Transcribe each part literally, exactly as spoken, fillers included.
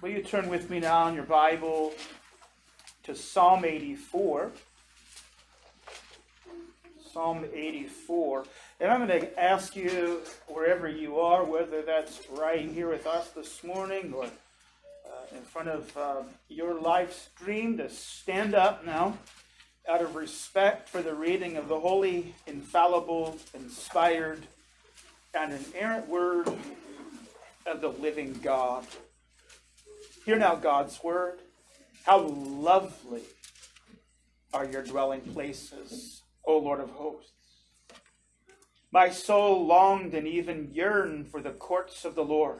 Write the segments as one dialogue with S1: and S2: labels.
S1: Will you turn with me now in your Bible to Psalm eighty-four? Psalm eighty-four. And I'm going to ask you, wherever you are, whether that's right here with us this morning or uh, in front of uh, your live stream, to stand up now out of respect for the reading of the holy, infallible, inspired, and inerrant word of the living God. Hear now God's word. How lovely are your dwelling places, O Lord of hosts. My soul longed and even yearned for the courts of the Lord.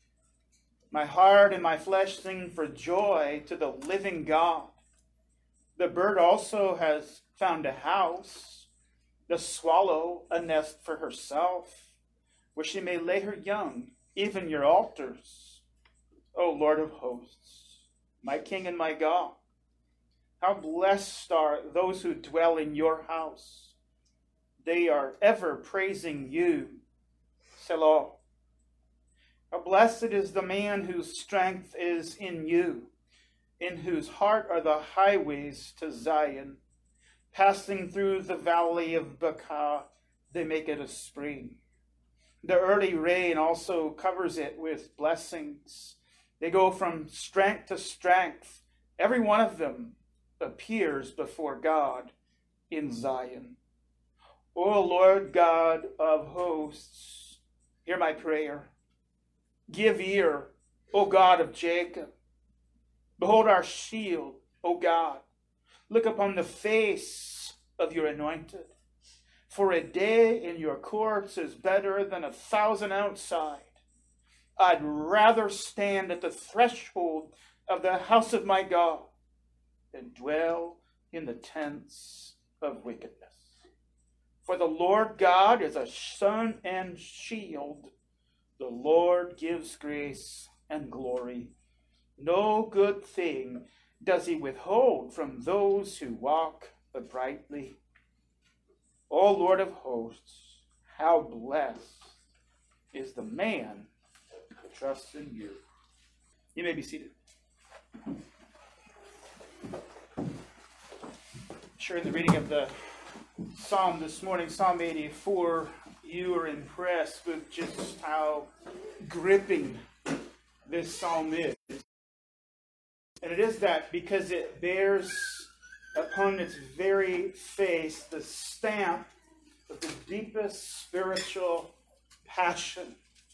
S1: My heart and my flesh sing for joy to the living God. The bird also has found a house, the swallow a nest for herself, where she may lay her young, even your altars, O Lord of hosts, my King and my God. How blessed are those who dwell in your house. They are ever praising you, Selah. How blessed is the man whose strength is in you, in whose heart are the highways to Zion. Passing through the valley of Baca, they make it a spring. The early rain also covers it with blessings. They go from strength to strength. Every one of them appears before God in Zion. O Lord God of hosts, hear my prayer. Give ear, O God of Jacob. Behold our shield, O God. Look upon the face of your anointed. For a day in your courts is better than a thousand outside. I'd rather stand at the threshold of the house of my God than dwell in the tents of wickedness. For the Lord God is a sun and shield. The Lord gives grace and glory. No good thing does he withhold from those who walk uprightly. O Lord of hosts, how blessed is the man who trusts in you. You may be seated. Sure, in the reading of the Psalm this morning, Psalm eighty-four, you are impressed with just how gripping this psalm is. And it is that because it bears upon its very face the stamp of the deepest spiritual passion.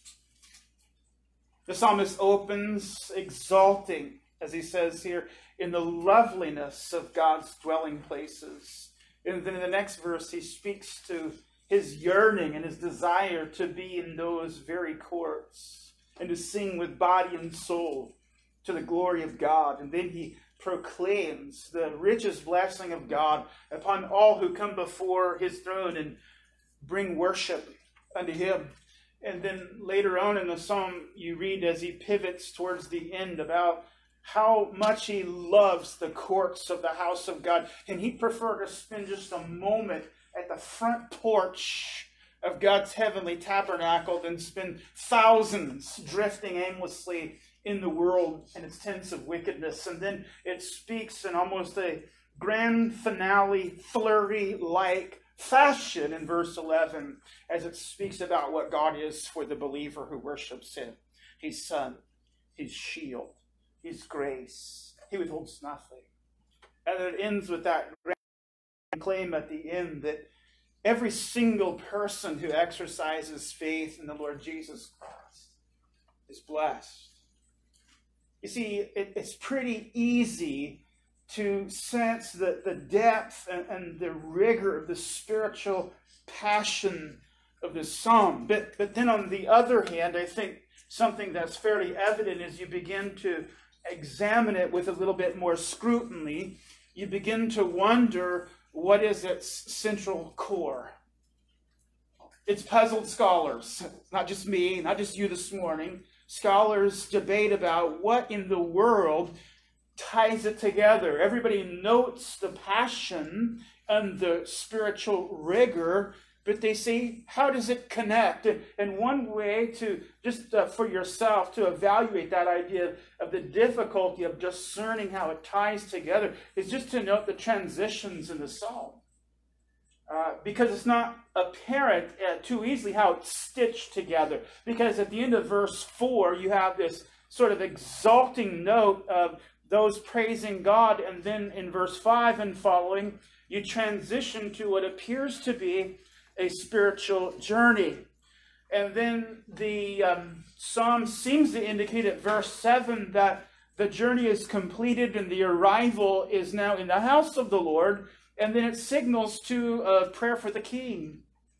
S1: The psalmist opens exalting, as he says here, in the loveliness of God's dwelling places. And then in the next verse, he speaks to his yearning and his desire to be in those very courts and to sing with body and soul to the glory of God. And then he proclaims the richest blessing of God upon all who come before his throne and bring worship unto him. And then later on in the psalm, you read as he pivots towards the end about how much he loves the courts of the house of God. And he'd prefer to spend just a moment at the front porch of God's heavenly tabernacle than spend thousands drifting aimlessly in the world and its tents of wickedness. And then it speaks in almost a grand finale, flurry-like fashion in verse eleven as it speaks about what God is for the believer who worships him. His sun, his shield, his grace. He withholds nothing. And it ends with that grand claim at the end that every single person who exercises faith in the Lord Jesus Christ is blessed. You see, it, it's pretty easy to sense the, the depth and, and the rigor of the spiritual passion of this psalm. But, but then on the other hand, I think something that's fairly evident as you begin to examine it with a little bit more scrutiny, you begin to wonder what is its central core. It's puzzled scholars, not just me, not just you this morning. Scholars debate about what in the world ties it together. Everybody notes the passion and the spiritual rigor, but they say, how does it connect? And one way to, just uh, for yourself, to evaluate that idea of the difficulty of discerning how it ties together is just to note the transitions in the psalm. Uh, because it's not apparent uh, too easily how it's stitched together. Because at the end of verse four, you have this sort of exalting note of those praising God. And then in verse five and following, you transition to what appears to be a spiritual journey. And then the um, psalm seems to indicate at verse seven that the journey is completed and the arrival is now in the house of the Lord. And then it signals to a prayer for the king,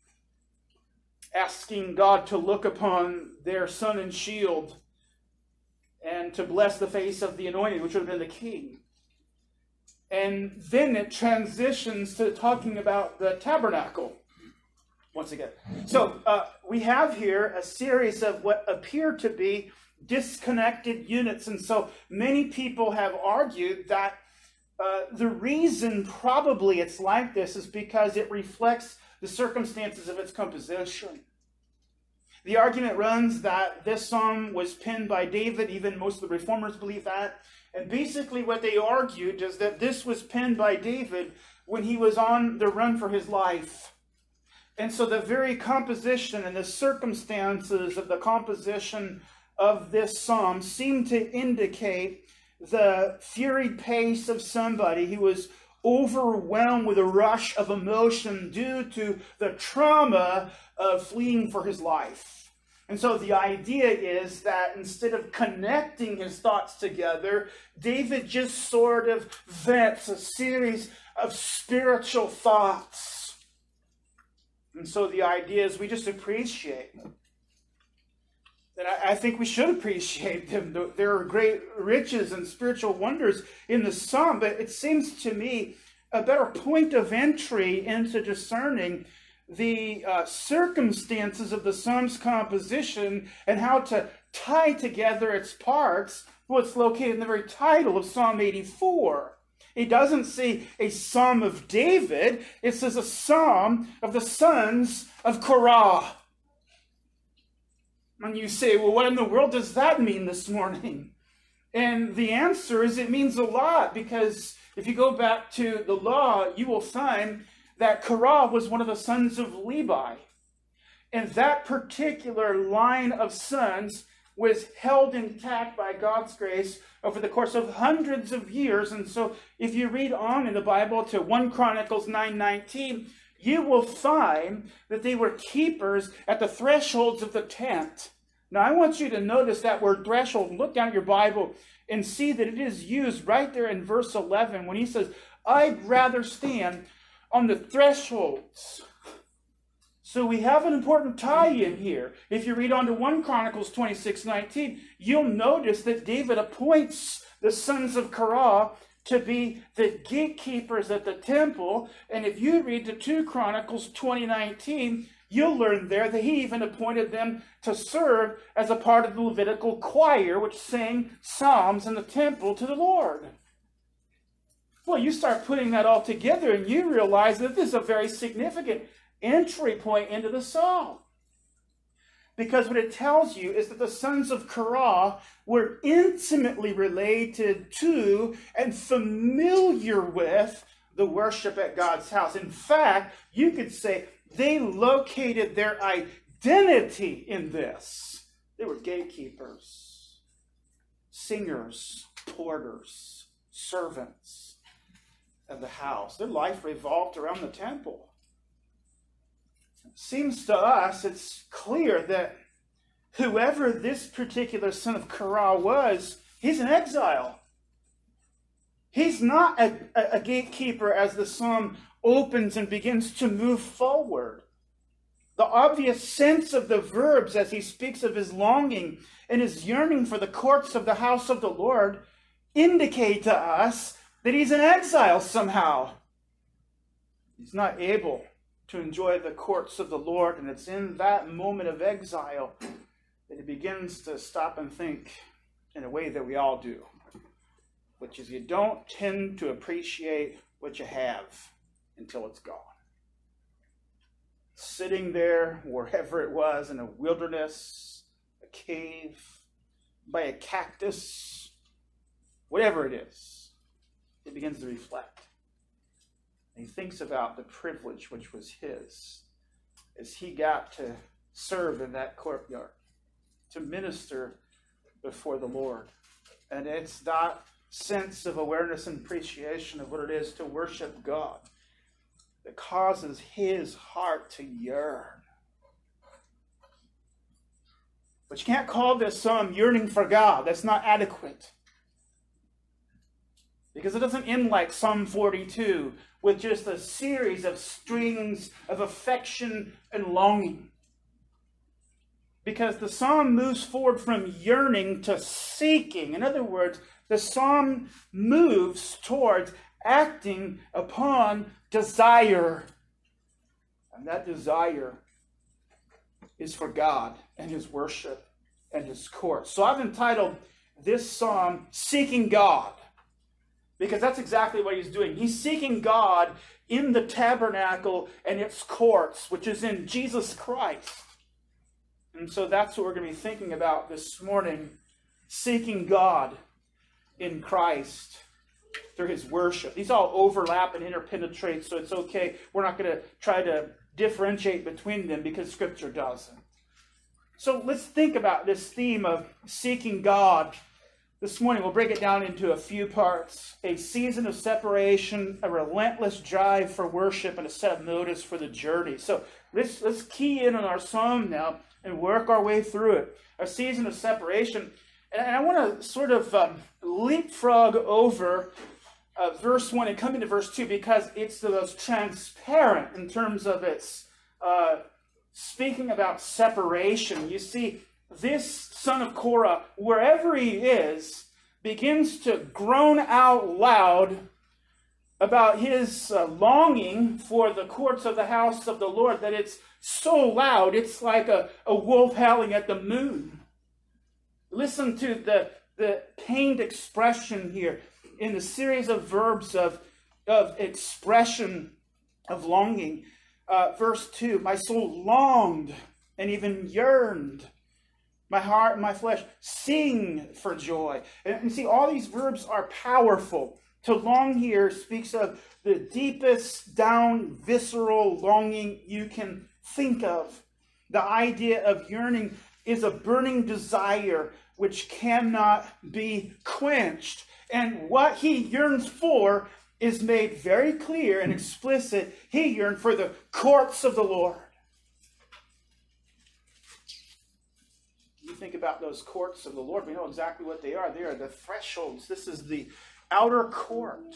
S1: asking God to look upon their sun and shield and to bless the face of the anointed, which would have been the king. And then it transitions to talking about the tabernacle once again. So uh, we have here a series of what appear to be disconnected units. And so many people have argued that Uh, the reason probably it's like this is because it reflects the circumstances of its composition. The argument runs that this psalm was penned by David. Even most of the reformers believe that. And basically what they argued is that this was penned by David when he was on the run for his life. And so the very composition and the circumstances of the composition of this psalm seem to indicate the furied pace of somebody who was overwhelmed with a rush of emotion due to the trauma of fleeing for his life. And so the idea is that instead of connecting his thoughts together, David just sort of vents a series of spiritual thoughts. And so the idea is we just appreciate them. And I, I think we should appreciate them. There are great riches and spiritual wonders in the psalm, but it seems to me a better point of entry into discerning the uh, circumstances of the psalm's composition and how to tie together its parts, what's located in the very title of Psalm eighty-four. It doesn't say a psalm of David, it says a psalm of the sons of Korah. And you say, well, what in the world does that mean this morning? And the answer is it means a lot, because if you go back to the law, you will find that Korah was one of the sons of Levi. And that particular line of sons was held intact by God's grace over the course of hundreds of years. And so if you read on in the Bible to First Chronicles nine nineteen, you will find that they were keepers at the thresholds of the tent. Now, I want you to notice that word threshold. Look down at your Bible and see that it is used right there in verse eleven when he says, I'd rather stand on the thresholds. So we have an important tie-in here. If you read on to First Chronicles twenty-six nineteen, you'll notice that David appoints the sons of Korah to be the gatekeepers at the temple. And if you read to Second Chronicles twenty nineteen, you'll learn there that he even appointed them to serve as a part of the Levitical choir, which sang psalms in the temple to the Lord. Well, you start putting that all together and you realize that this is a very significant entry point into the psalm. Because what it tells you is that the sons of Korah were intimately related to and familiar with the worship at God's house. In fact, you could say they located their identity in this. They were gatekeepers, singers, porters, servants of the house. Their life revolved around the temple. Seems to us it's clear that whoever this particular son of Korah was, he's an exile. He's not a, a, a gatekeeper as the psalm opens and begins to move forward. The obvious sense of the verbs as he speaks of his longing and his yearning for the courts of the house of the Lord indicate to us that he's an exile somehow. He's not able to enjoy the courts of the Lord, and it's in that moment of exile that he begins to stop and think in a way that we all do, which is you don't tend to appreciate what you have until it's gone. sitting there, wherever it was, in a wilderness, a cave, by a cactus, whatever it is, he begins to reflect. And he thinks about the privilege which was his as he got to serve in that courtyard, to minister before the Lord. And it's that sense of awareness and appreciation of what it is to worship God that causes his heart to yearn. But you can't call this psalm yearning for God. That's not adequate. Because it doesn't end like Psalm forty-two with just a series of strings of affection and longing. Because the psalm moves forward from yearning to seeking. In other words, the psalm moves towards acting upon desire. And that desire is for God and his worship and his court. So I've entitled this psalm Seeking God, because that's exactly what he's doing. He's seeking God in the tabernacle and its courts, which is in Jesus Christ. And so that's what we're going to be thinking about this morning, seeking God in Christ through his worship. These all overlap and interpenetrate, so it's okay. We're not going to try to differentiate between them because Scripture doesn't. So let's think about this theme of seeking God this morning. We'll break it down into a few parts. A season of separation, a relentless drive for worship, and a set of motives for the journey. So let's, let's key in on our psalm now and work our way through it. A season of separation. And I want to sort of um, leapfrog over uh, verse one and come into verse two because it's the most transparent in terms of its uh, speaking about separation. You see, this son of Korah, wherever he is, begins to groan out loud about his uh, longing for the courts of the house of the Lord, that it's so loud, it's like a, a wolf howling at the moon. Listen to the, the pained expression here in the series of verbs of, of expression of longing. Uh, verse two, my soul longed and even yearned. My heart and my flesh sing for joy. And, and see, all these verbs are powerful. To long here speaks of the deepest down visceral longing you can think of. The idea of yearning is a burning desire which cannot be quenched. And what he yearns for is made very clear and explicit. He yearned for the courts of the Lord. You think about those courts of the Lord, we know exactly what they are. They are the thresholds. This is the outer court.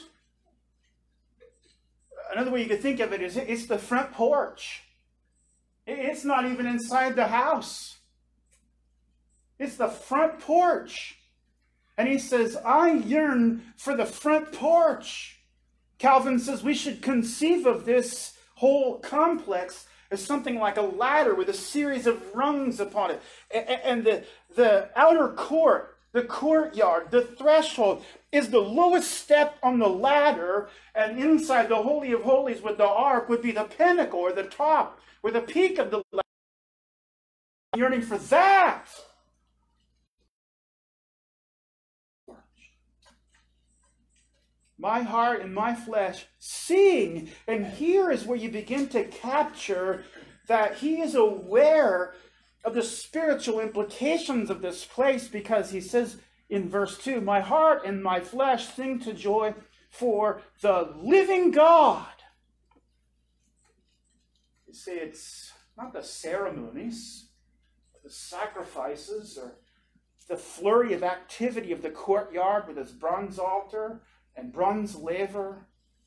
S1: Another way you could think of it is it's the front porch. It's not even inside the house. It's the front porch. And he says, I yearn for the front porch. Calvin says we should conceive of this whole complex as something like a ladder with a series of rungs upon it. And the, the outer court, the courtyard, the threshold is the lowest step on the ladder. And inside the Holy of Holies with the ark would be the pinnacle or the top or the peak of the ladder. I'm yearning for that. My heart and my flesh sing. And here is where you begin to capture that he is aware of the spiritual implications of this place, because he says in verse two, my heart and my flesh sing to joy for the living God. You see, it's not the ceremonies, the sacrifices, or the flurry of activity of the courtyard with its bronze altar and bronze laver,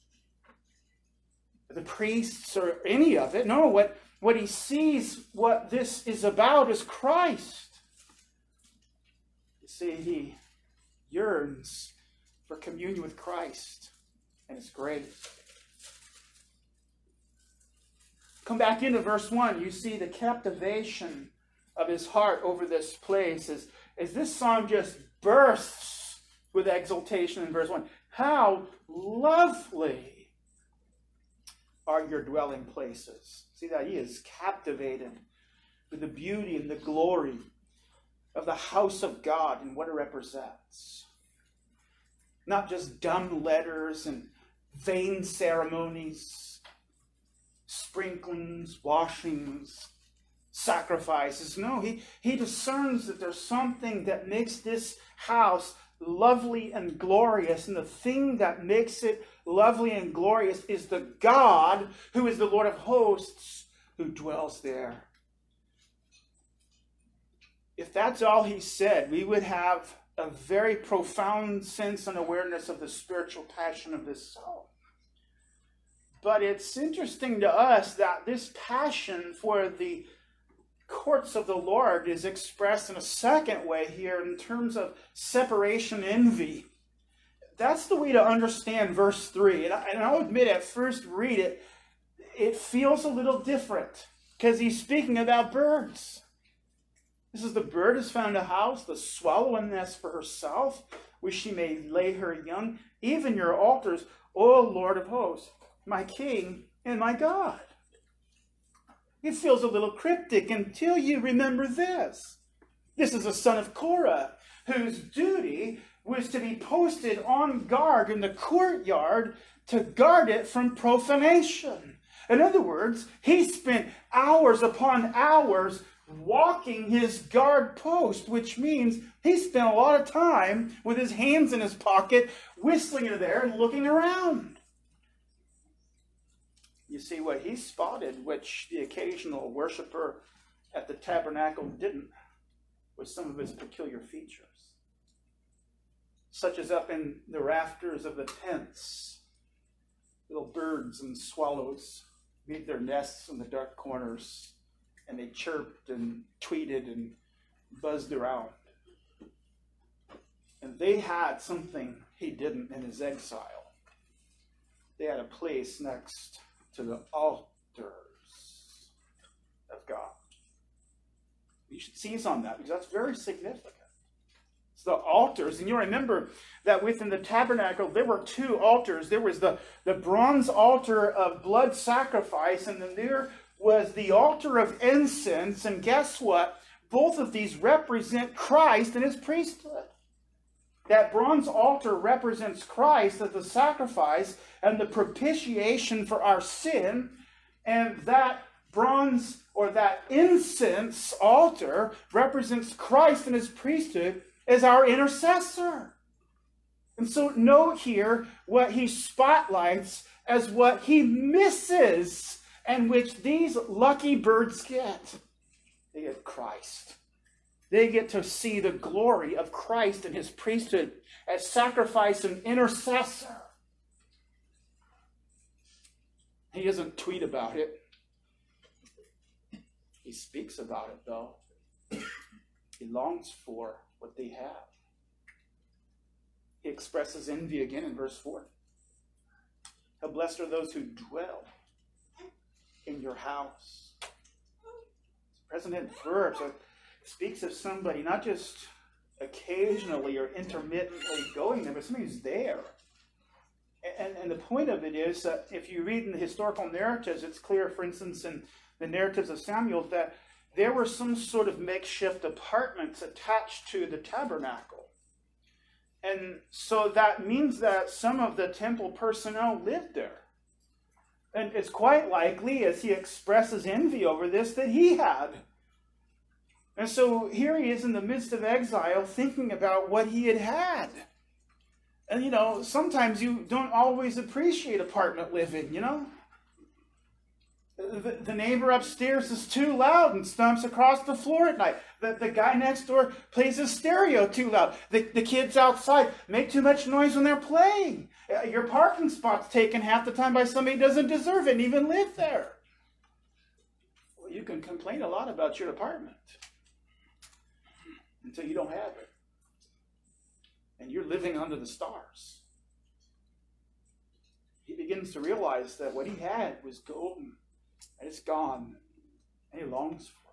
S1: the priests, or any of it. No, what, what he sees, what this is about is Christ. You see, he yearns for communion with Christ, and it's great. Come back into verse one. You see the captivation of his heart over this place as, as this song just bursts with exultation in verse one. How lovely are your dwelling places, See that? He is captivated with the beauty and the glory of the house of God and what it represents. Not just dumb letters and vain ceremonies, sprinklings, washings, sacrifices. No, he, he discerns that there's something that makes this house lovely and glorious. And the thing that makes it lovely and glorious is the God who is the Lord of hosts who dwells there. If that's all he said, we would have a very profound sense and awareness of the spiritual passion of this psalm. But it's interesting to us that this passion for the courts of the Lord is expressed in a second way here in terms of separation envy. That's the way to understand verse three. And, I, and I'll admit, at first read it, it feels a little different because he's speaking about birds. This is the bird has found a house, the swallow a nest for herself, where she may lay her young. Even your altars, O Lord of hosts, my King and my God. It feels a little cryptic until you remember this. This is a son of Korah, whose duty was to be posted on guard in the courtyard to guard it from profanation. In other words, he spent hours upon hours walking his guard post, which means he spent a lot of time with his hands in his pocket, whistling in there and looking around. You see, what he spotted, which the occasional worshiper at the tabernacle didn't, was some of his peculiar features, such as up in the rafters of the tents, little birds and swallows made their nests in the dark corners, and they chirped and tweeted and buzzed around. And they had something he didn't in his exile. They had a place next to the altars of God. You should seize on that because that's very significant. It's the altars, and you'll remember that within the tabernacle there were two altars. There was the, the bronze altar of blood sacrifice, and then there was the altar of incense. And guess what? Both of these represent Christ and his priesthood. That bronze altar represents Christ as the sacrifice and the propitiation for our sin. And that bronze or that incense altar represents Christ and his priesthood as our intercessor. And so note here what he spotlights as what he misses, and which these lucky birds get. They get Christ. They get to see the glory of Christ and his priesthood as sacrifice and intercessor. He doesn't tweet about it. He speaks about it, though. He longs for what they have. He expresses envy again in verse four. How blessed are those who dwell in your house. It's present verb, so it speaks of somebody not just occasionally or intermittently going there, but somebody who's there. And, and the point of it is that if you read in the historical narratives, it's clear, for instance, in the narratives of Samuel, that there were some sort of makeshift apartments attached to the tabernacle. And so that means that some of the temple personnel lived there. And it's quite likely, as he expresses envy over this, that he had. And so here he is in the midst of exile thinking about what he had had. And, you know, sometimes you don't always appreciate apartment living, you know. The, the neighbor upstairs is too loud and stomps across the floor at night. The, the guy next door plays his stereo too loud. The, the kids outside make too much noise when they're playing. Your parking spot's taken half the time by somebody who doesn't deserve it and even live there. Well, you can complain a lot about your apartment until you don't have it. And you're living under the stars. He begins to realize that what he had was golden. And it's gone, and he longs for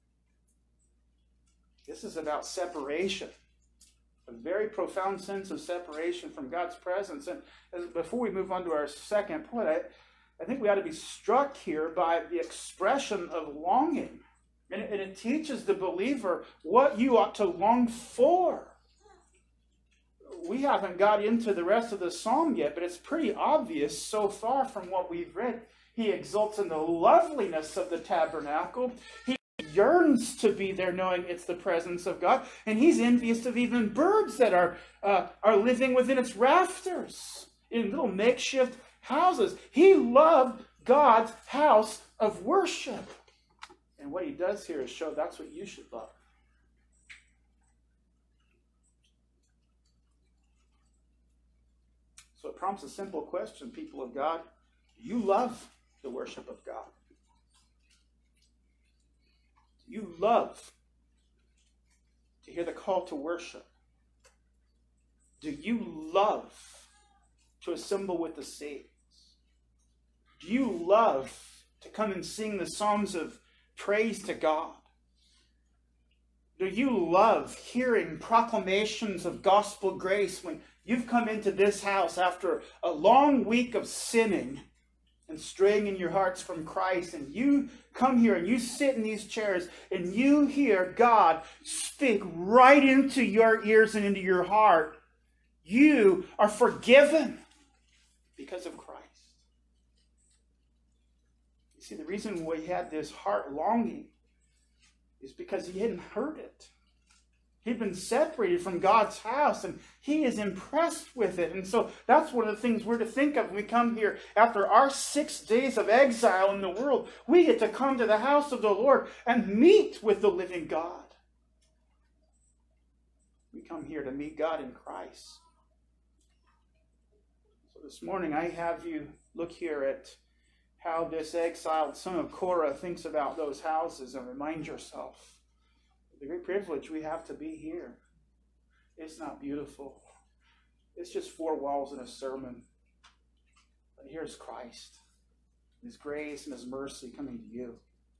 S1: it. This is about separation, a very profound sense of separation from God's presence. And before we move on to our second point, I, I think we ought to be struck here by the expression of longing. And it, and it teaches the believer what you ought to long for. We haven't got into the rest of the psalm yet, but it's pretty obvious so far from what we've read. He exults in the loveliness of the tabernacle. He yearns to be there knowing it's the presence of God. And he's envious of even birds that are, uh, are living within its rafters in little makeshift houses. He loved God's house of worship. And what he does here is show that's what you should love. So it prompts a simple question, people of God. You love the worship of God. You love to hear the call to worship. Do you love to assemble with the saints? Do you love to come and sing the psalms of praise to God? Do you love hearing proclamations of gospel grace when you've come into this house after a long week of sinning and straying in your hearts from Christ, and you come here and you sit in these chairs and you hear God speak right into your ears and into your heart? You are forgiven because of Christ. You see, the reason we had this heart longing is because he hadn't heard it. He'd been separated from God's house, and he is impressed with it. And so that's one of the things we're to think of when we come here. After our six days of exile in the world, we get to come to the house of the Lord and meet with the living God. We come here to meet God in Christ. So this morning I have you look here at how this exiled son of Korah thinks about those houses and remind yourself the great privilege we have to be here. It's not beautiful. It's just four walls and a sermon. But here's Christ, his grace and his mercy coming to you.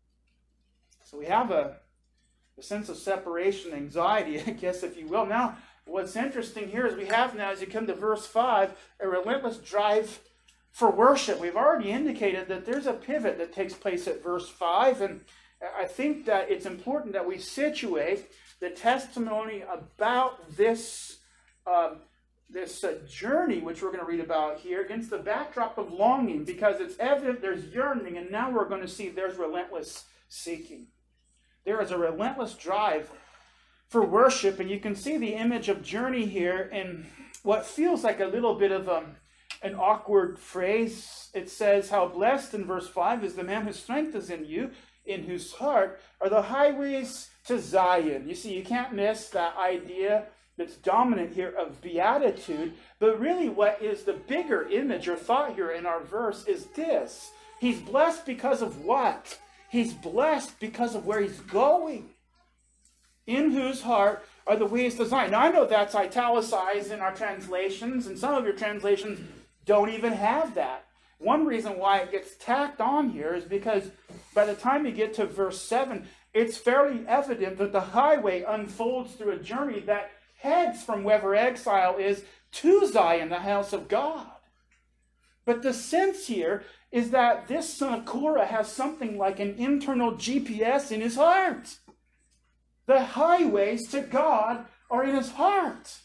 S1: So we have a, a sense of separation, anxiety, I guess, if you will. Now, what's interesting here is we have now, as you come to verse five, a relentless drive for worship. We've already indicated that there's a pivot that takes place at verse five, and I think that it's important that we situate the testimony about this, uh, this uh, journey, which we're going to read about here, against the backdrop of longing, because it's evident there's yearning, and now we're going to see there's relentless seeking. There is a relentless drive for worship, and you can see the image of journey here in what feels like a little bit of a, an awkward phrase. It says, how blessed in verse five is the man whose strength is in you, in whose heart are the highways to Zion. You see, you can't miss that idea that's dominant here of beatitude. But really what is the bigger image or thought here in our verse is this. He's blessed because of what? He's blessed because of where he's going. In whose heart are the ways to Zion. Now, I know that's italicized in our translations, and some of your translations don't even have that. One reason why it gets tacked on here is because by the time you get to verse seven, it's fairly evident that the highway unfolds through a journey that heads from wherever exile is to Zion, the house of God. But the sense here is that this son of Korah has something like an internal G P S in his heart. The highways to God are in his heart.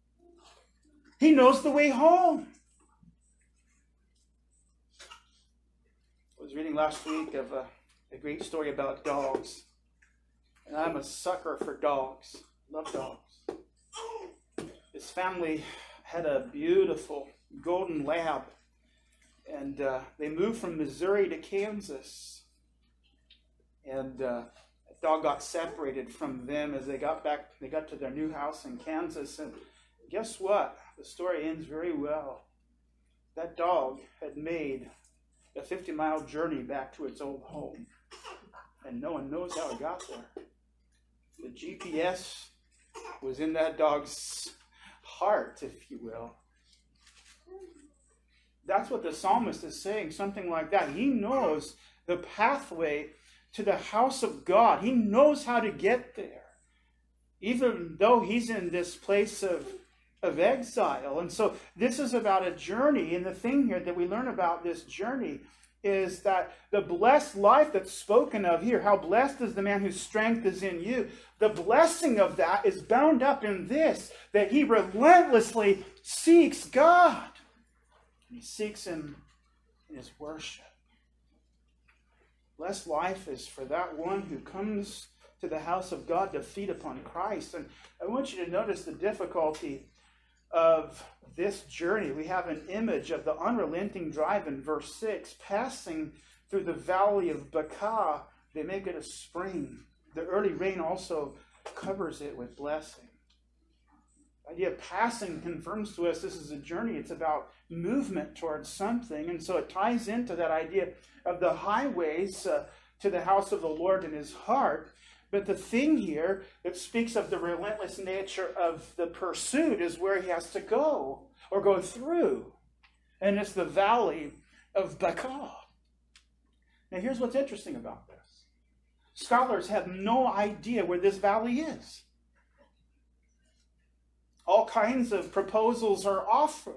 S1: He knows the way home. I was reading last week of a, a great story about dogs. And I'm a sucker for dogs. Love dogs. This family had a beautiful golden lab. And uh, they moved from Missouri to Kansas. And uh, the dog got separated from them as they got back. They got to their new house in Kansas. And guess what? The story ends very well. That dog had made a fifty-mile journey back to its old home. And no one knows how it got there. The G P S was in that dog's heart, if you will. That's what the psalmist is saying, something like that. He knows the pathway to the house of God. He knows how to get there, even though he's in this place of, of exile. And so this is about a journey, and the thing here that we learn about this journey is that the blessed life that's spoken of here, how blessed is the man whose strength is in you, the blessing of that is bound up in this, that he relentlessly seeks God. He seeks him in his worship. Blessed life is for that one who comes to the house of God to feed upon Christ. And I want you to notice the difficulty of this journey. We have an image of the unrelenting drive in verse six. Passing through the valley of Baca, they make it a spring. The early rain also covers it with blessing. The idea of passing confirms to us this is a journey. It's about movement towards something. And so it ties into that idea of the highways uh, to the house of the Lord in his heart. But the thing here that speaks of the relentless nature of the pursuit is where he has to go or go through. And it's the valley of Baca. Now here's what's interesting about this. Scholars have no idea where this valley is. All kinds of proposals are offered.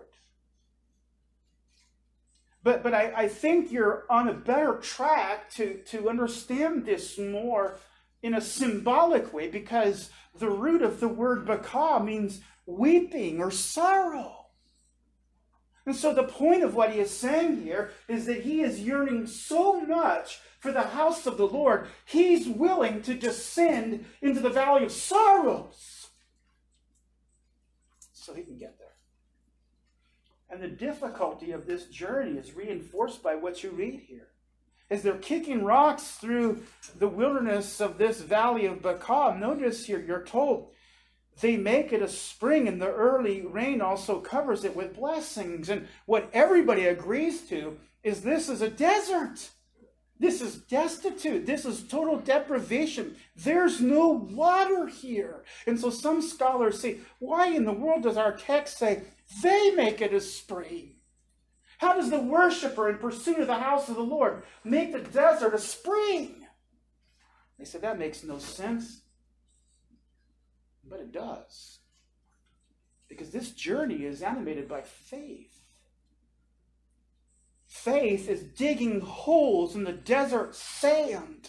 S1: But, but I, I think you're on a better track to, to understand this more in a symbolic way, because the root of the word Baca means weeping or sorrow. And so the point of what he is saying here is that he is yearning so much for the house of the Lord, he's willing to descend into the valley of sorrows so he can get there. And the difficulty of this journey is reinforced by what you read here. As they're kicking rocks through the wilderness of this valley of Baca, notice here you're told they make it a spring, and the early rain also covers it with blessings. And what everybody agrees to is this is a desert. This is destitute. This is total deprivation. There's no water here. And so some scholars say, why in the world does our text say they make it a spring? How does the worshiper in pursuit of the house of the Lord make the desert a spring? They said that makes no sense. But it does. Because this journey is animated by faith. Faith is digging holes in the desert sand.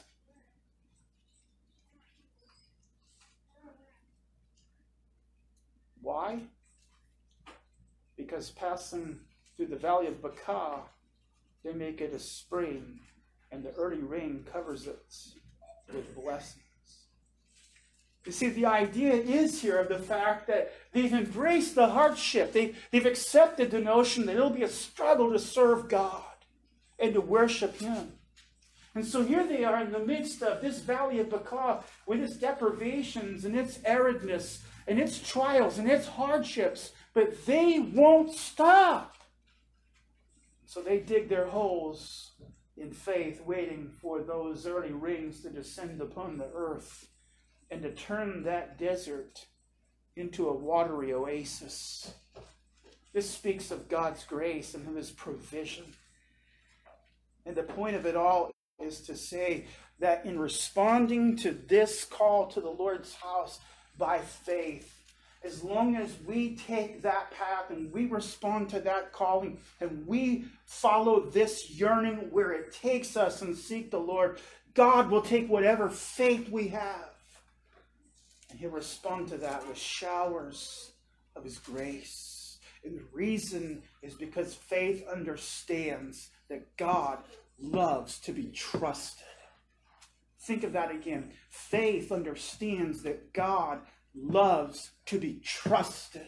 S1: Why? Because passing through the valley of Baca, they make it a spring, and the early rain covers it with blessings. You see, the idea is here of the fact that they've embraced the hardship. They've, they've accepted the notion that it'll be a struggle to serve God and to worship him. And so here they are in the midst of this valley of Baca with its deprivations and its aridness and its trials and its hardships, but they won't stop. So they dig their holes in faith, waiting for those early rains to descend upon the earth and to turn that desert into a watery oasis. This speaks of God's grace and of his provision. And the point of it all is to say that in responding to this call to the Lord's house by faith, as long as we take that path and we respond to that calling and we follow this yearning where it takes us and seek the Lord, God will take whatever faith we have and he'll respond to that with showers of his grace. And the reason is because faith understands that God loves to be trusted. Think of that again. Faith understands that God loves to be trusted,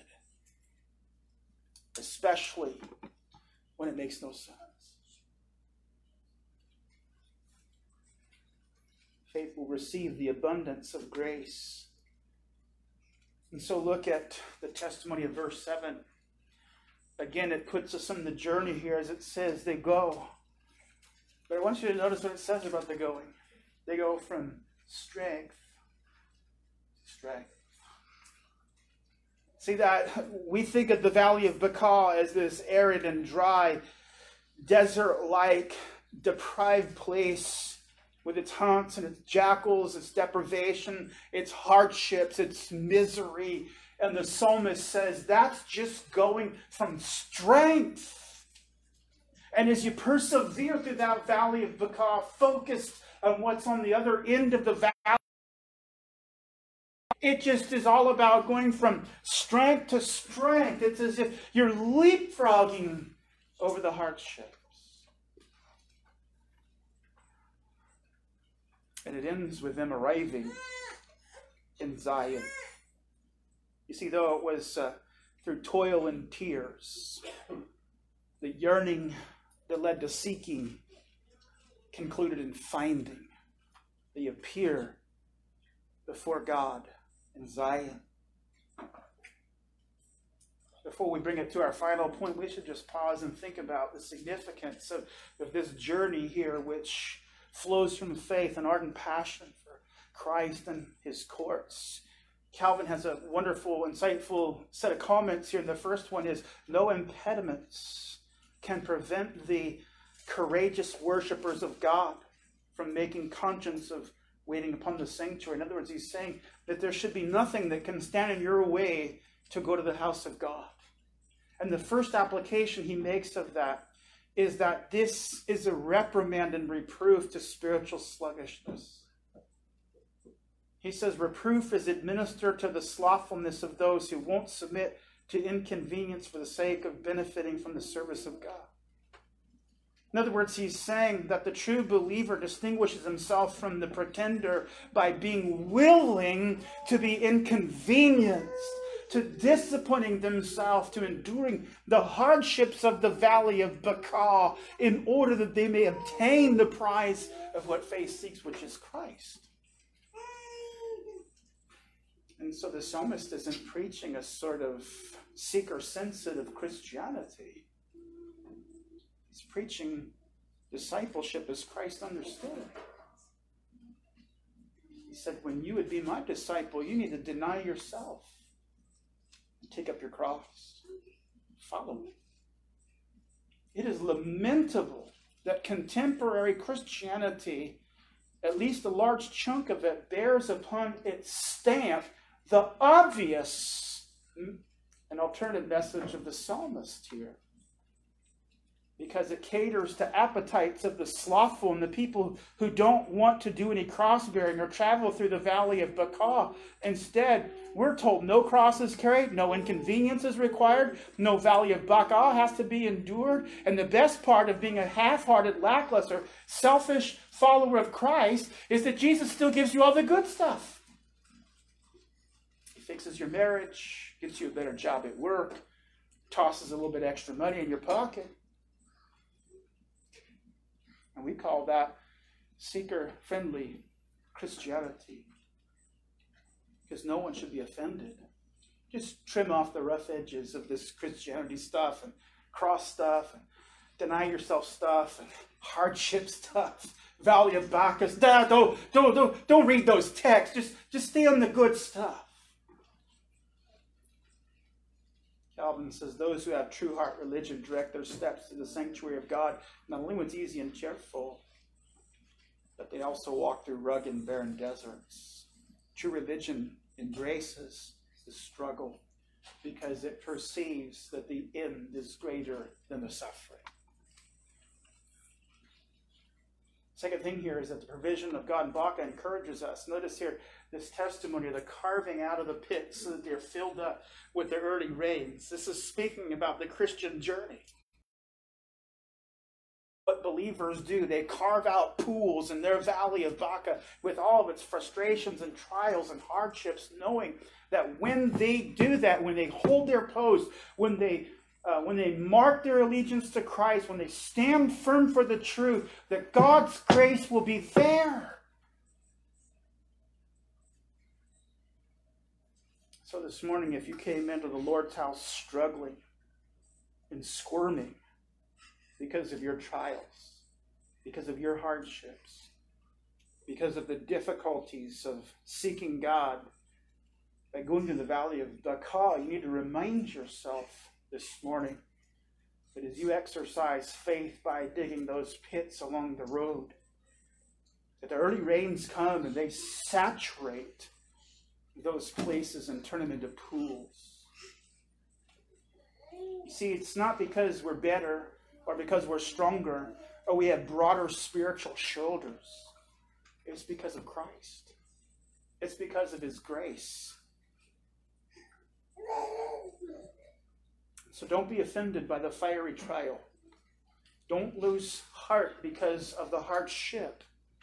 S1: especially when it makes no sense. Faith will receive the abundance of grace. And so look at the testimony of verse seven. Again, it puts us on the journey here as it says they go. But I want you to notice what it says about the going. They go from strength to strength. See that we think of the valley of Baca as this arid and dry, desert-like, deprived place with its haunts and its jackals, its deprivation, its hardships, its misery. And the psalmist says that's just going from strength. And as you persevere through that valley of Baca, focused on what's on the other end of the valley, it just is all about going from strength to strength. It's as if you're leapfrogging over the hardships. And it ends with them arriving in Zion. You see, though it was uh, through toil and tears, the yearning that led to seeking concluded in finding. They appear before God in Zion. Before we bring it to our final point, we should just pause and think about the significance of, of this journey here, which flows from faith and ardent passion for Christ and his courts. Calvin has a wonderful, insightful set of comments here. And the first one is, no impediments can prevent the courageous worshipers of God from making conscience of waiting upon the sanctuary. In other words, he's saying that there should be nothing that can stand in your way to go to the house of God. And the first application he makes of that is that this is a reprimand and reproof to spiritual sluggishness. He says reproof is administered to the slothfulness of those who won't submit to inconvenience for the sake of benefiting from the service of God. In other words, he's saying that the true believer distinguishes himself from the pretender by being willing to be inconvenienced, to disciplining themselves, to enduring the hardships of the valley of Baca in order that they may obtain the prize of what faith seeks, which is Christ. And so the psalmist isn't preaching a sort of seeker-sensitive Christianity. He's preaching discipleship as Christ understood it. He said, when you would be my disciple, you need to deny yourself. Take up your cross. Follow me. It is lamentable that contemporary Christianity, at least a large chunk of it, bears upon its stamp the obvious and alternative message of the psalmist here. Because it caters to appetites of the slothful and the people who don't want to do any cross-bearing or travel through the valley of Baca. Instead, we're told no cross is carried, no inconvenience is required, no valley of Baca has to be endured. And the best part of being a half-hearted, lackluster, selfish follower of Christ is that Jesus still gives you all the good stuff. He fixes your marriage, gives you a better job at work, tosses a little bit extra money in your pocket. And we call that seeker-friendly Christianity. Because no one should be offended. Just trim off the rough edges of this Christianity stuff and cross stuff and deny yourself stuff and hardship stuff. Valley of Baca. Don't, don't, don't, don't read those texts. Just, just stay on the good stuff. Calvin says, those who have true heart religion direct their steps to the sanctuary of God, not only when it's easy and cheerful, but they also walk through rugged and barren deserts. True religion embraces the struggle because it perceives that the end is greater than the suffering. Second thing here is that the provision of God in Baca encourages us. Notice here this testimony of the carving out of the pit so that they're filled up with the early rains. This is speaking about the Christian journey. What believers do, they carve out pools in their valley of Baca with all of its frustrations and trials and hardships, knowing that when they do that, when they hold their post, when they Uh, when they mark their allegiance to Christ, when they stand firm for the truth, that God's grace will be there. So this morning, if you came into the Lord's house struggling and squirming because of your trials, because of your hardships, because of the difficulties of seeking God, by going to the valley of Baca, you need to remind yourself this morning that as you exercise faith by digging those pits along the road, that the early rains come and they saturate those places and turn them into pools. You see, it's not because we're better or because we're stronger, or we have broader spiritual shoulders. It's because of Christ. It's because of his grace. So don't be offended by the fiery trial. Don't lose heart because of the hardship.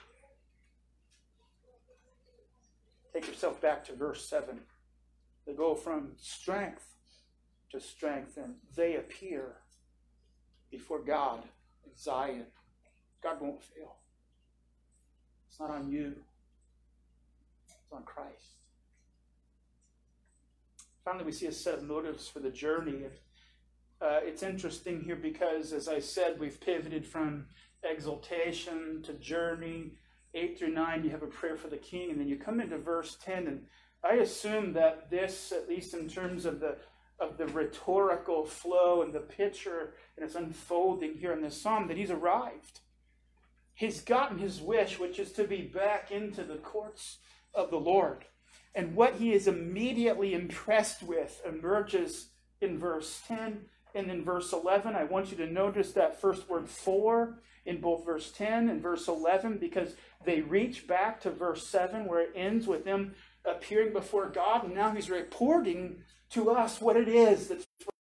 S1: Take yourself back to verse seven. They go from strength to strength, and they appear before God in Zion. God won't fail. It's not on you. It's on Christ. Finally, we see a set of motives for the journey. And uh, it's interesting here because, as I said, we've pivoted from exaltation to journey. eight through nine, you have a prayer for the king. And then you come into verse ten. And I assume that this, at least in terms of the of the rhetorical flow and the picture and its unfolding here in this psalm, that he's arrived. He's gotten his wish, which is to be back into the courts of the Lord. And what he is immediately impressed with emerges in verse ten and in verse eleven. I want you to notice that first word for in both verse ten and verse eleven, because they reach back to verse seven where it ends with them appearing before God. And now he's reporting to us what it is that's.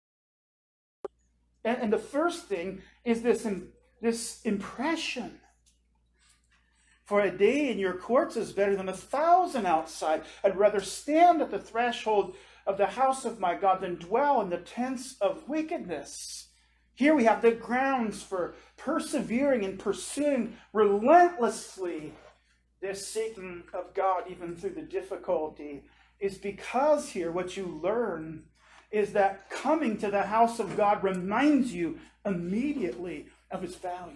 S1: And, and the first thing is this, this impression. For a day in your courts is better than a thousand outside. I'd rather stand at the threshold of the house of my God than dwell in the tents of wickedness. Here we have the grounds for persevering and pursuing relentlessly this seeking of God, even through the difficulty, is because here what you learn is that coming to the house of God reminds you immediately of its value.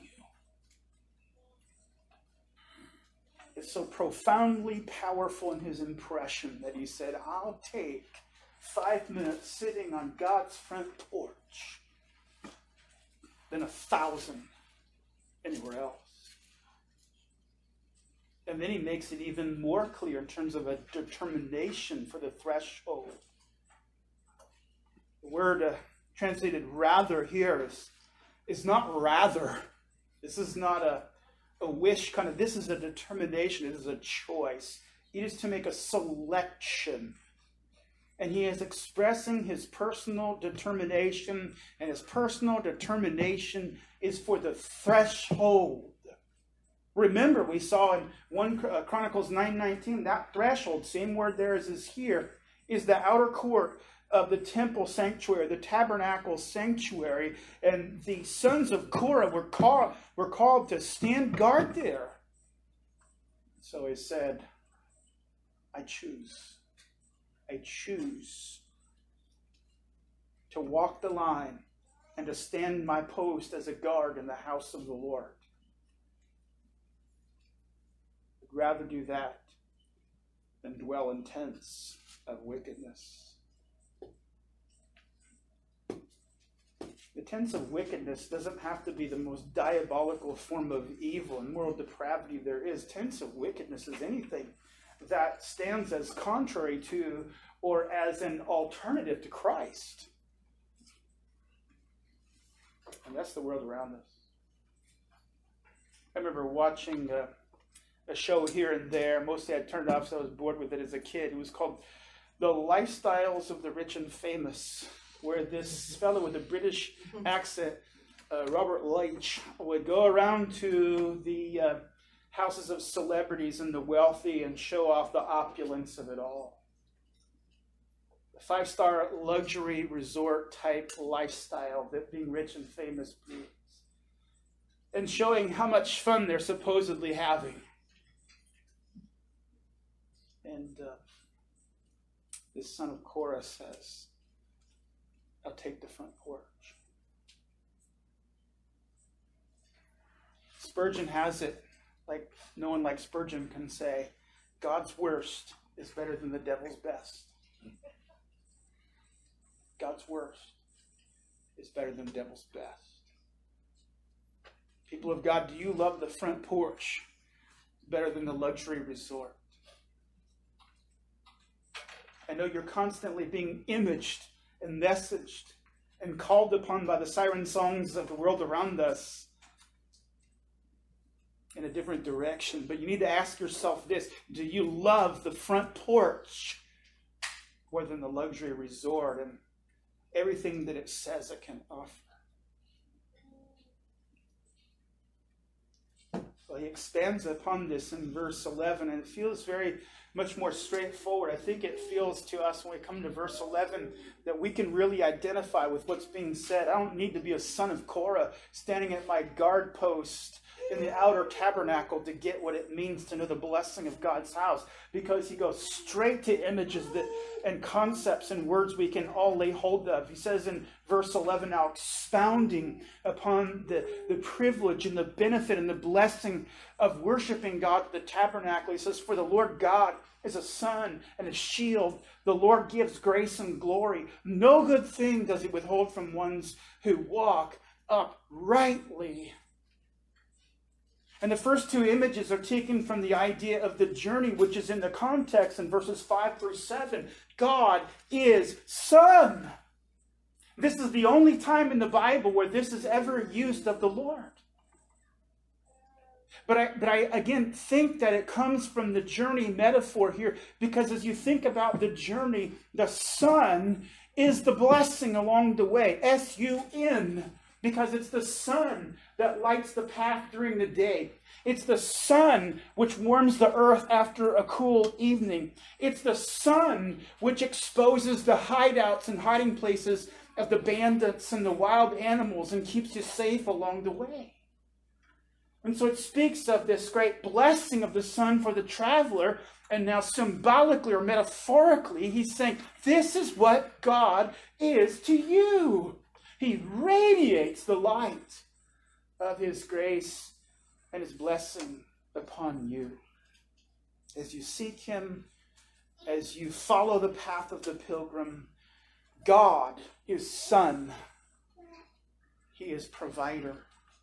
S1: It's so profoundly powerful in his impression that he said, I'll take five minutes sitting on God's front porch than a thousand anywhere else. And then he makes it even more clear in terms of a determination for the threshold. The word uh, translated rather here is, is not rather. This is not a A wish kind of, this is a determination, it is a choice. It is to make a selection. And he is expressing his personal determination, and his personal determination is for the threshold. Remember, we saw in First Chronicles nine nineteen, that threshold, same word there as is here, is the outer court of the temple sanctuary, the tabernacle sanctuary, and the sons of Korah were called, were called to stand guard there. So he said, I choose, I choose to walk the line and to stand my post as a guard in the house of the Lord. I'd rather do that than dwell in tents of wickedness. The tents of wickedness doesn't have to be the most diabolical form of evil and moral depravity there is. Tents of wickedness is anything that stands as contrary to or as an alternative to Christ. And that's the world around us. I remember watching a, a show here and there. Mostly I turned it off so I was bored with it as a kid. It was called The Lifestyles of the Rich and Famous, where this fellow with a British accent, uh, Robert Leitch, would go around to the uh, houses of celebrities and the wealthy and show off the opulence of it all. The five-star luxury resort type lifestyle that being rich and famous brings. And showing how much fun they're supposedly having. And uh, this son of Korah says, I'll take the front porch. Spurgeon has it, like no one like Spurgeon can say, God's worst is better than the devil's best. God's worst is better than the devil's best. People of God, do you love the front porch better than the luxury resort? I know you're constantly being imaged and messaged and called upon by the siren songs of the world around us in a different direction. But you need to ask yourself this: do you love the front porch more than the luxury resort and everything that it says it can offer? Well, he expands upon this in verse eleven, and it feels very much more straightforward. I think it feels to us when we come to verse eleven that we can really identify with what's being said. I don't need to be a son of Korah standing at my guard post in the outer tabernacle to get what it means to know the blessing of God's house, because he goes straight to images that and concepts and words we can all lay hold of. He says in verse eleven, now expounding upon the, the privilege and the benefit and the blessing of worshiping God at the tabernacle. He says, for the Lord God is a sun and a shield. The Lord gives grace and glory. No good thing does he withhold from ones who walk uprightly. And the first two images are taken from the idea of the journey, which is in the context in verses five through seven. God is Son. This is the only time in the Bible where this is ever used of the Lord. But I, but I again think that it comes from the journey metaphor here, because as you think about the journey, the sun is the blessing along the way. S U N. Because it's the sun that lights the path during the day. It's the sun which warms the earth after a cool evening. It's the sun which exposes the hideouts and hiding places of the bandits and the wild animals and keeps you safe along the way. And so it speaks of this great blessing of the sun for the traveler. And now symbolically or metaphorically, he's saying, this is what God is to you. He radiates the light of his grace and his blessing upon you. As you seek him, as you follow the path of the pilgrim, God is Son. He is provider.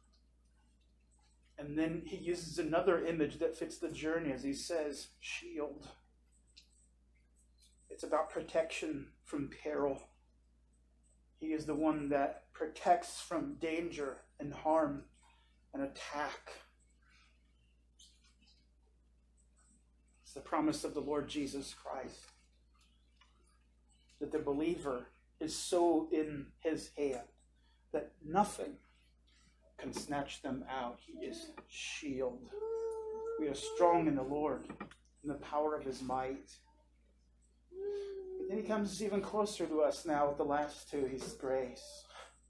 S1: And then he uses another image that fits the journey as he says, shield. It's about protection from peril. He is the one that protects from danger and harm and attack. It's the promise of the Lord Jesus Christ that the believer is so in his hand that nothing can snatch them out. He is shield. We are strong in the Lord, in the power of his might. But then he comes even closer to us now with the last two. He's grace.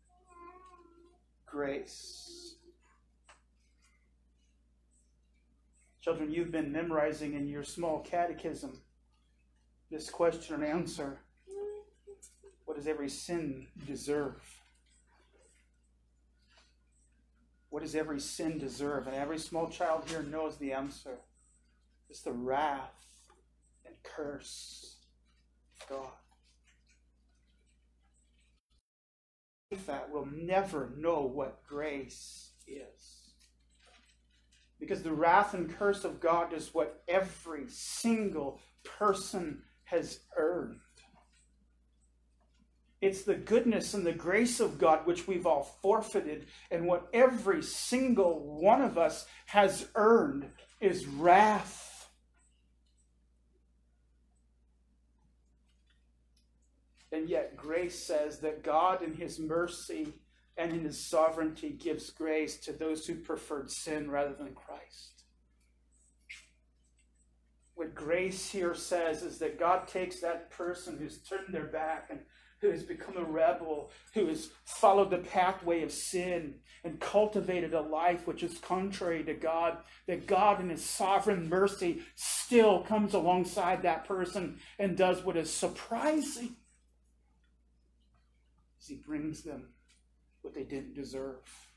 S1: Grace. Children, you've been memorizing in your small catechism this question and answer. What does every sin deserve? What does every sin deserve? And every small child here knows the answer. It's the wrath and curse of God. That will never know what grace is. Because the wrath and curse of God is what every single person has earned. It's the goodness and the grace of God which we've all forfeited, and what every single one of us has earned is wrath. And yet grace says that God in his mercy and in his sovereignty gives grace to those who preferred sin rather than Christ. What grace here says is that God takes that person who's turned their back and who has become a rebel, who has followed the pathway of sin and cultivated a life which is contrary to God, that God in his sovereign mercy still comes alongside that person and does what is surprising. As he brings them what they didn't deserve.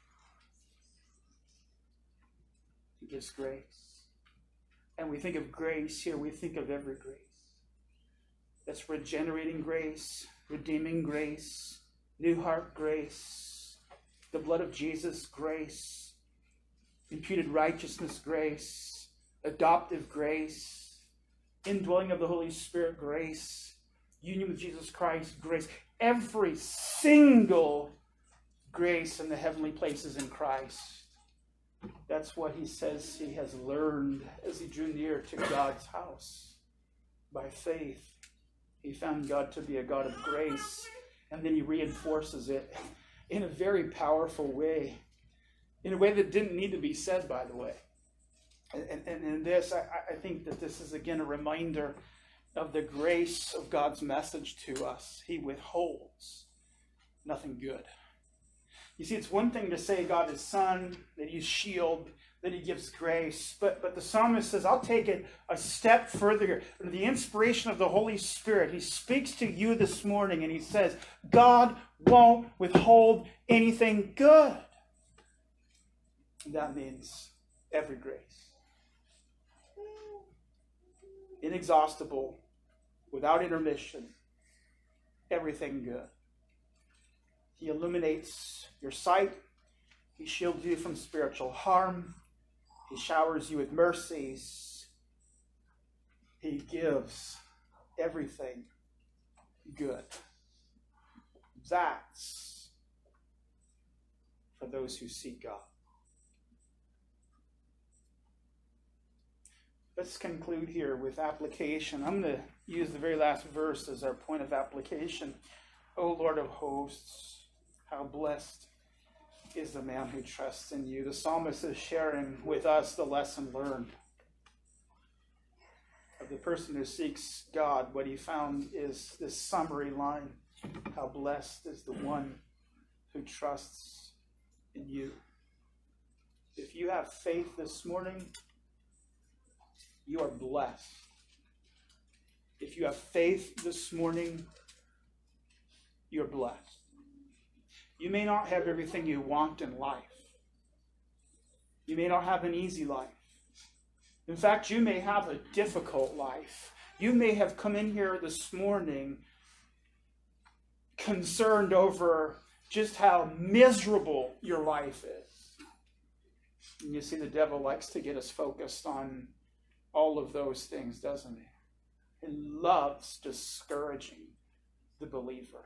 S1: He gives grace. And we think of grace here, we think of every grace. That's regenerating grace, redeeming grace, new heart grace, the blood of Jesus grace, imputed righteousness grace, adoptive grace, indwelling of the Holy Spirit grace, union with Jesus Christ, grace. Every single grace in the heavenly places in Christ. That's what he says he has learned as he drew near to God's house. By faith, he found God to be a God of grace, and then he reinforces it in a very powerful way, in a way that didn't need to be said, by the way. And, and in this, I, I think that this is again a reminder of the grace of God's message to us. He withholds nothing good. You see, it's one thing to say God is Son, that he's shield, that he gives grace. But, but the psalmist says, I'll take it a step further here. Under the inspiration of the Holy Spirit, he speaks to you this morning and he says, God won't withhold anything good. That means every grace. Inexhaustible, without intermission, everything good. He illuminates your sight. He shields you from spiritual harm. He showers you with mercies. He gives everything good. That's for those who seek God. Let's conclude here with application. I'm going to use the very last verse as our point of application. O Lord of hosts, how blessed is the man who trusts in you. The psalmist is sharing with us the lesson learned of the person who seeks God. What he found is this summary line: how blessed is the one who trusts in you. If you have faith this morning, you are blessed. If you have faith this morning, you're blessed. You may not have everything you want in life. You may not have an easy life. In fact, you may have a difficult life. You may have come in here this morning concerned over just how miserable your life is. And you see, the devil likes to get us focused on all of those things, doesn't he? He loves discouraging the believer.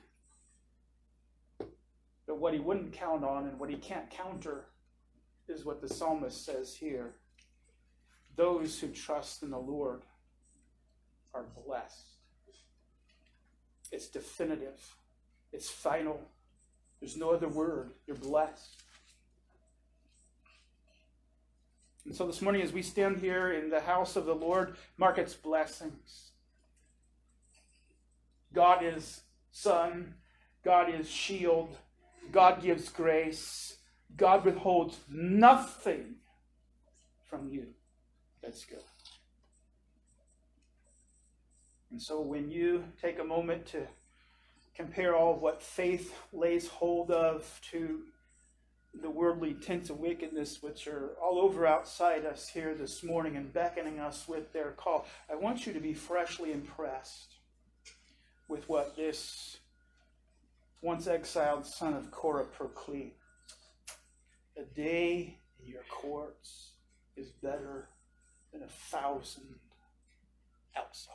S1: But what he wouldn't count on and what he can't counter is what the psalmist says here. Those who trust in the Lord are blessed. It's definitive. It's final. There's no other word. You're blessed. And so this morning, as we stand here in the house of the Lord, mark its blessings. God is Son. God is shield. God gives grace. God withholds nothing from you. That's good. And so when you take a moment to compare all of what faith lays hold of to the worldly tints of wickedness which are all over outside us here this morning and beckoning us with their call, I want you to be freshly impressed with what this once exiled son of Korah proclaimed. A day in your courts is better than a thousand outside.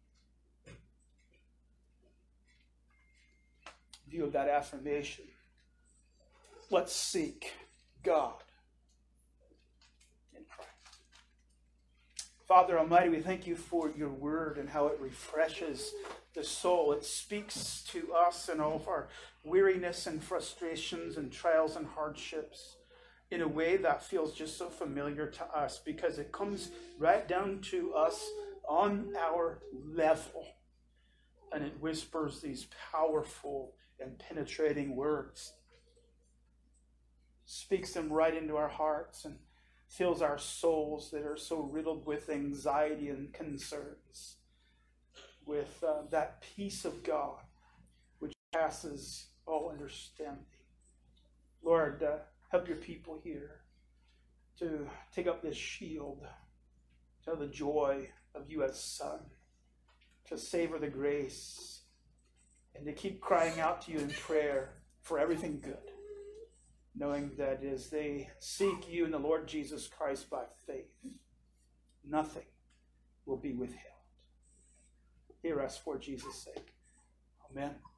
S1: In view of that affirmation, let's seek God in Christ. Father Almighty, we thank you for your word and how it refreshes the soul. It speaks to us in all of our weariness and frustrations and trials and hardships in a way that feels just so familiar to us because it comes right down to us on our level. And it whispers these powerful and penetrating words. Speaks them right into our hearts and fills our souls that are so riddled with anxiety and concerns with uh, that peace of God which passes all understanding. Lord, uh, help your people here to take up this shield, to know the joy of you as Son, to savor the grace, and to keep crying out to you in prayer for everything good, knowing that as they seek you in the Lord Jesus Christ by faith, nothing will be withheld. hear us for Jesus' sake. Amen.